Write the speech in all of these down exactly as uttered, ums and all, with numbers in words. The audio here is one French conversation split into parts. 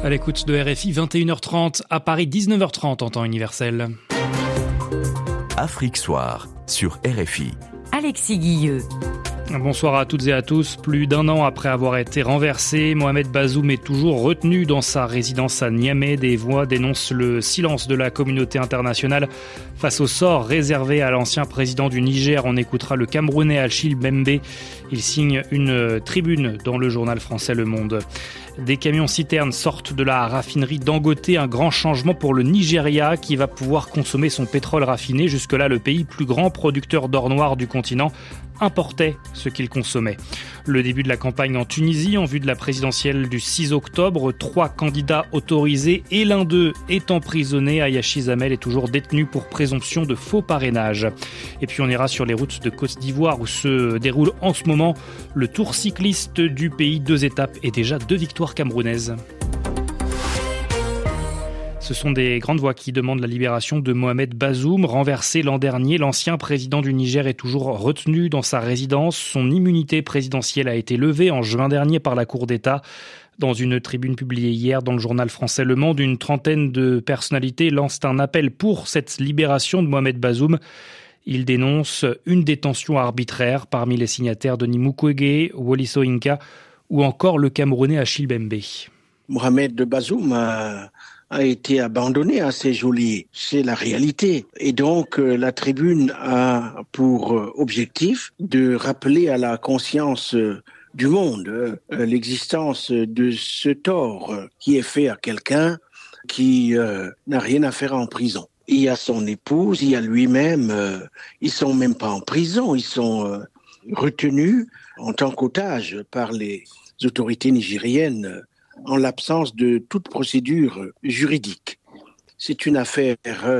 À l'écoute de R F I, vingt et une heures trente, à Paris, dix-neuf heures trente en temps universel. Afrique Soir, sur R F I. Alexis Guilleux. Bonsoir à toutes et à tous. Plus d'un an après avoir été renversé, Mohamed Bazoum est toujours retenu dans sa résidence à Niamey. Des voix dénoncent le silence de la communauté internationale face au sort réservé à l'ancien président du Niger. On écoutera le Camerounais Achille Mbembe. Il signe une tribune dans le journal français Le Monde. Des camions-citernes sortent de la raffinerie Dangote, un grand changement pour le Nigeria qui va pouvoir consommer son pétrole raffiné. Jusque-là, le pays plus grand producteur d'or noir du continent importait ce qu'il consommait. Le début de la campagne en Tunisie, en vue de la présidentielle du six octobre, trois candidats autorisés et l'un d'eux est emprisonné. Ayachi Zamel est toujours détenu pour présomption de faux parrainage. Et puis on ira sur les routes de Côte d'Ivoire où se déroule en ce moment le tour cycliste du pays. Deux étapes et déjà deux victoires camerounaises. Ce sont des grandes voix qui demandent la libération de Mohamed Bazoum. Renversé l'an dernier, l'ancien président du Niger est toujours retenu dans sa résidence. Son immunité présidentielle a été levée en juin dernier par la Cour d'État. Dans une tribune publiée hier dans le journal français Le Monde, une trentaine de personnalités lancent un appel pour cette libération de Mohamed Bazoum. Ils dénoncent une détention arbitraire parmi les signataires Denis Mukwege, Wole Soyinka ou encore le Camerounais Achille Mbembe. Mohamed Bazoum a... a été abandonné à ses geôliers. C'est la réalité. Et donc, euh, la tribune a pour euh, objectif de rappeler à la conscience euh, du monde euh, l'existence de ce tort euh, qui est fait à quelqu'un qui euh, n'a rien à faire en prison. Il y a son épouse, il y a lui-même. Euh, ils sont même pas en prison, ils sont euh, retenus en tant qu'otages par les autorités nigériennes euh, en l'absence de toute procédure juridique. C'est une affaire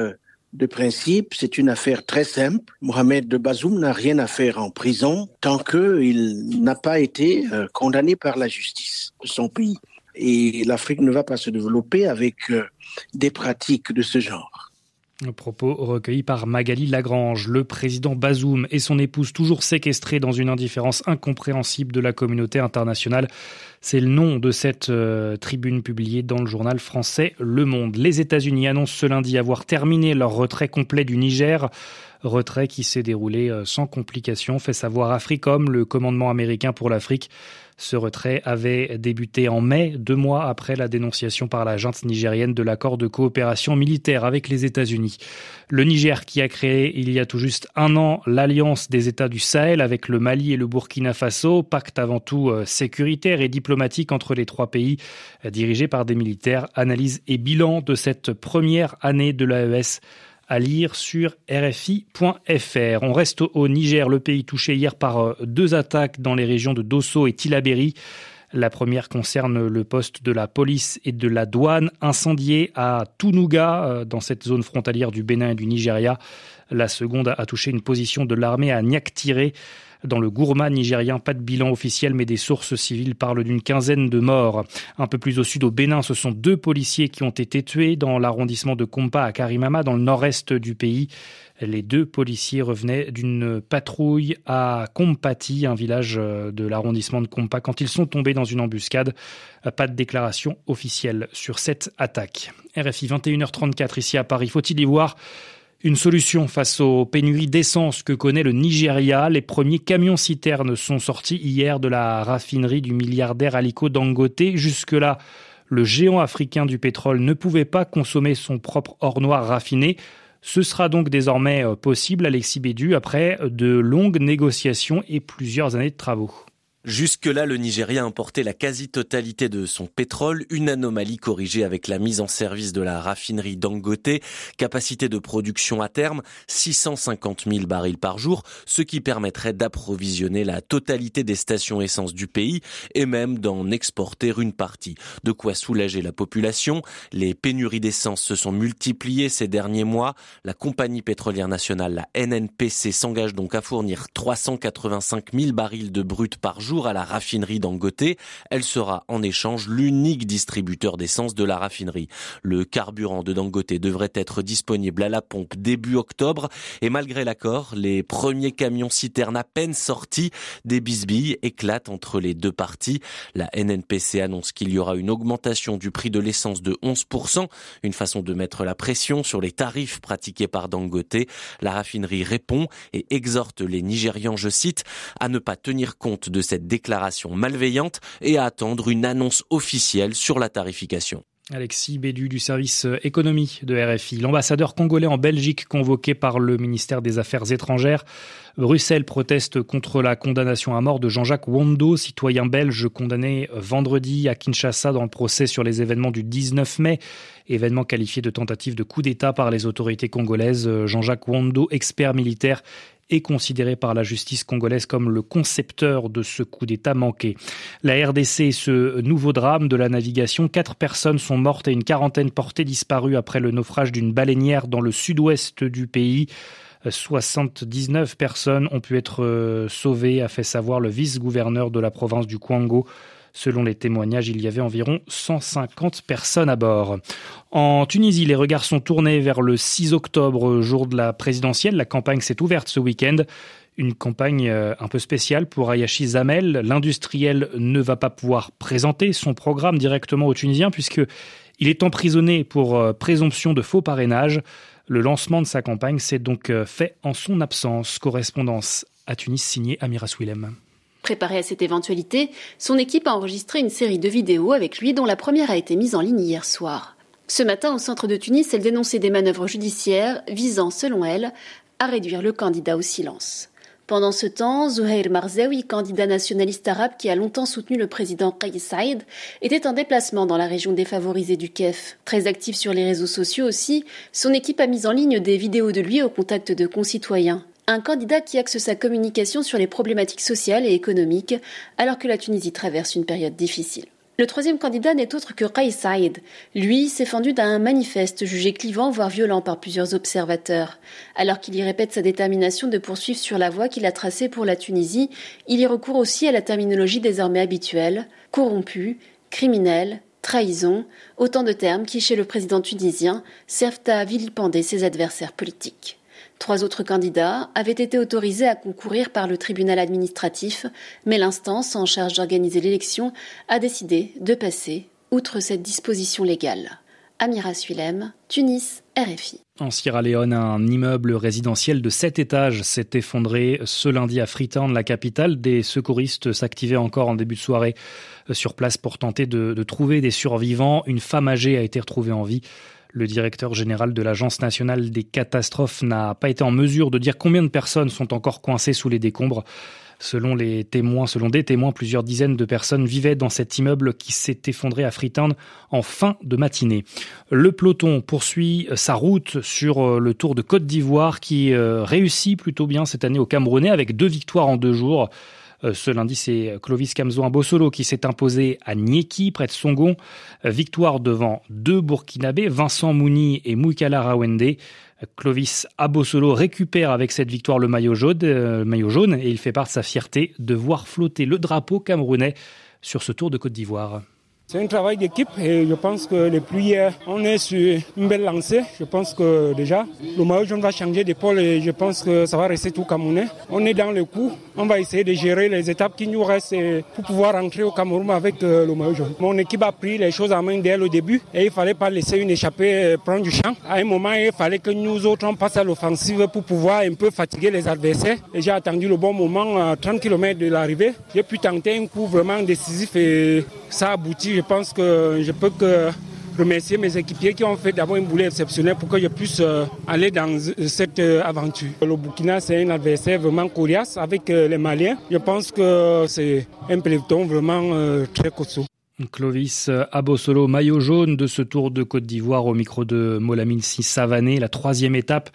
de principe, c'est une affaire très simple. Mohamed Bazoum n'a rien à faire en prison tant qu'il n'a pas été condamné par la justice de son pays. Et l'Afrique ne va pas se développer avec des pratiques de ce genre. Un propos recueilli par Magali Lagrange. Le président Bazoum et son épouse toujours séquestrés dans une indifférence incompréhensible de la communauté internationale. C'est le nom de cette euh, tribune publiée dans le journal français Le Monde. Les États-Unis annoncent ce lundi avoir terminé leur retrait complet du Niger. Retrait qui s'est déroulé euh, sans complications, fait savoir Africom, le commandement américain pour l'Afrique. Ce retrait avait débuté en mai, deux mois après la dénonciation par la junte nigérienne de l'accord de coopération militaire avec les États-Unis. Le Niger qui a créé il y a tout juste un an l'Alliance des États du Sahel avec le Mali et le Burkina Faso, pacte avant tout sécuritaire et diplomatique entre les trois pays, dirigé par des militaires. Analyse et bilan de cette première année de l'A E S. À lire sur R F I point F R. On reste au Niger, le pays touché hier par deux attaques dans les régions de Dosso et Tillabéri. La première concerne le poste de la police et de la douane incendié à Tounuga, dans cette zone frontalière du Bénin et du Nigeria. La seconde a touché une position de l'armée à Niaktiré. Dans le Gourma nigérien, pas de bilan officiel, mais des sources civiles parlent d'une quinzaine de morts. Un peu plus au sud, au Bénin, ce sont deux policiers qui ont été tués dans l'arrondissement de Kompa à Karimama, dans le nord-est du pays. Les deux policiers revenaient d'une patrouille à Kompati, un village de l'arrondissement de Kompa, quand ils sont tombés dans une embuscade. Pas de déclaration officielle sur cette attaque. R F I vingt et une heures trente-quatre ici à Paris. Faut-il y voir une solution face aux pénuries d'essence que connaît le Nigeria? Les premiers camions-citernes sont sortis hier de la raffinerie du milliardaire Aliko Dangote. Jusque-là, le géant africain du pétrole ne pouvait pas consommer son propre or noir raffiné. Ce sera donc désormais possible, Alexis Bédu, après de longues négociations et plusieurs années de travaux. Jusque-là, le Nigeria importait la quasi-totalité de son pétrole, une anomalie corrigée avec la mise en service de la raffinerie Dangote, capacité de production à terme six cent cinquante mille barils par jour, ce qui permettrait d'approvisionner la totalité des stations essence du pays et même d'en exporter une partie. De quoi soulager la population. Les pénuries d'essence se sont multipliées ces derniers mois. La compagnie pétrolière nationale, la N N P C, s'engage donc à fournir trois cent quatre-vingt-cinq mille barils de brut par jour retour à la raffinerie Dangote. Elle sera en échange l'unique distributeur d'essence de la raffinerie. Le carburant de Dangote devrait être disponible à la pompe début octobre et malgré l'accord, les premiers camions citernes à peine sortis, des bisbilles éclatent entre les deux parties. La N N P C annonce qu'il y aura une augmentation du prix de l'essence de onze pour cent, une façon de mettre la pression sur les tarifs pratiqués par Dangote. La raffinerie répond et exhorte les Nigérians, je cite, à ne pas tenir compte de cette déclaration malveillante et à attendre une annonce officielle sur la tarification. Alexis Bédu du service économie de R F I. L'ambassadeur congolais en Belgique convoqué par le ministère des Affaires étrangères. Bruxelles proteste contre la condamnation à mort de Jean-Jacques Wondo, citoyen belge condamné vendredi à Kinshasa dans le procès sur les événements du dix-neuf mai. Événement qualifié de tentative de coup d'État par les autorités congolaises. Jean-Jacques Wondo, expert militaire, est considéré par la justice congolaise comme le concepteur de ce coup d'État manqué. La R D C, ce nouveau drame de la navigation, quatre personnes sont mortes et une quarantaine portées disparues après le naufrage d'une baleinière dans le sud-ouest du pays. soixante-dix-neuf personnes ont pu être sauvées, a fait savoir le vice-gouverneur de la province du Kwango. Selon les témoignages, il y avait environ cent cinquante personnes à bord. En Tunisie, les regards sont tournés vers le six octobre, jour de la présidentielle. La campagne s'est ouverte ce week-end. Une campagne un peu spéciale pour Ayachi Zamel. L'industriel ne va pas pouvoir présenter son programme directement aux Tunisiens puisqu'il est emprisonné pour présomption de faux parrainage. Le lancement de sa campagne s'est donc fait en son absence. Correspondance à Tunis signée Amira Swilem. Préparé à cette éventualité, son équipe a enregistré une série de vidéos avec lui dont la première a été mise en ligne hier soir. Ce matin, au centre de Tunis, elle dénonçait des manœuvres judiciaires visant, selon elle, à réduire le candidat au silence. Pendant ce temps, Zouhair Marzaoui, candidat nationaliste arabe qui a longtemps soutenu le président Kais Saïed, était en déplacement dans la région défavorisée du Kef. Très actif sur les réseaux sociaux aussi, son équipe a mis en ligne des vidéos de lui au contact de concitoyens. Un candidat qui axe sa communication sur les problématiques sociales et économiques, alors que la Tunisie traverse une période difficile. Le troisième candidat n'est autre que Kais Saïed. Lui s'est fendu d'un manifeste jugé clivant, voire violent par plusieurs observateurs. Alors qu'il y répète sa détermination de poursuivre sur la voie qu'il a tracée pour la Tunisie, il y recourt aussi à la terminologie désormais habituelle, corrompu, criminel, trahison, autant de termes qui, chez le président tunisien, servent à vilipender ses adversaires politiques. Trois autres candidats avaient été autorisés à concourir par le tribunal administratif, mais l'instance en charge d'organiser l'élection a décidé de passer outre cette disposition légale. Amira Swilem, Tunis, R F I. En Sierra Leone, un immeuble résidentiel de sept étages s'est effondré ce lundi à Freetown, la capitale. Des secouristes s'activaient encore en début de soirée sur place pour tenter de, de trouver des survivants. Une femme âgée a été retrouvée en vie. Le directeur général de l'Agence nationale des catastrophes n'a pas été en mesure de dire combien de personnes sont encore coincées sous les décombres. Selon les témoins, selon des témoins, plusieurs dizaines de personnes vivaient dans cet immeuble qui s'est effondré à Freetown en fin de matinée. Le peloton poursuit sa route sur le Tour de Côte d'Ivoire qui réussit plutôt bien cette année au Camerounais avec deux victoires en deux jours. Ce lundi, c'est Clovis Kamzo-Abosolo qui s'est imposé à Nieki, près de Songon. Victoire devant deux Burkinabés, Vincent Mouni et Moukala Rawende. Clovis Abosolo récupère avec cette victoire le maillot jaune, euh, maillot jaune et il fait part de sa fierté de voir flotter le drapeau camerounais sur ce Tour de Côte d'Ivoire. C'est un travail d'équipe et je pense que depuis hier, on est sur une belle lancée. Je pense que déjà, le maillot jaune va changer d'épaule et je pense que ça va rester tout camerounais. On est dans le coup. On va essayer de gérer les étapes qui nous restent pour pouvoir rentrer au Cameroun avec le maillot jaune. Mon équipe a pris les choses en main dès le début et il fallait pas laisser une échappée prendre du champ. À un moment, il fallait que nous autres, on passe à l'offensive pour pouvoir un peu fatiguer les adversaires. Et j'ai attendu le bon moment, à trente kilomètres de l'arrivée. J'ai pu tenter un coup vraiment décisif et ça a abouti. Je pense que je peux que remercier mes équipiers qui ont fait d'abord une boulée exceptionnelle pour que je puisse aller dans cette aventure. Le Burkina, c'est un adversaire vraiment coriace avec les Maliens. Je pense que c'est un peloton vraiment très costaud. Clovis Abosolo, maillot jaune de ce Tour de Côte d'Ivoire au micro de Molamine Savané. La troisième étape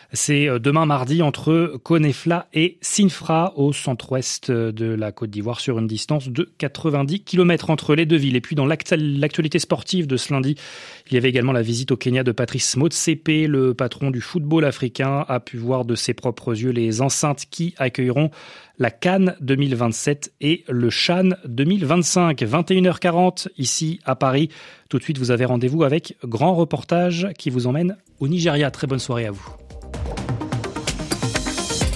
C'est demain mardi entre Konefla et Sinfra au centre-ouest de la Côte d'Ivoire sur une distance de quatre-vingt-dix kilomètres entre les deux villes. Et puis dans l'actualité sportive de ce lundi, il y avait également la visite au Kenya de Patrice Motsepe. Le patron du football africain a pu voir de ses propres yeux les enceintes qui accueilleront la CAN deux mille vingt-sept et le CHAN deux mille vingt-cinq. vingt et une heures quarante ici à Paris. Tout de suite, vous avez rendez-vous avec grand reportage qui vous emmène au Nigeria. Très bonne soirée à vous.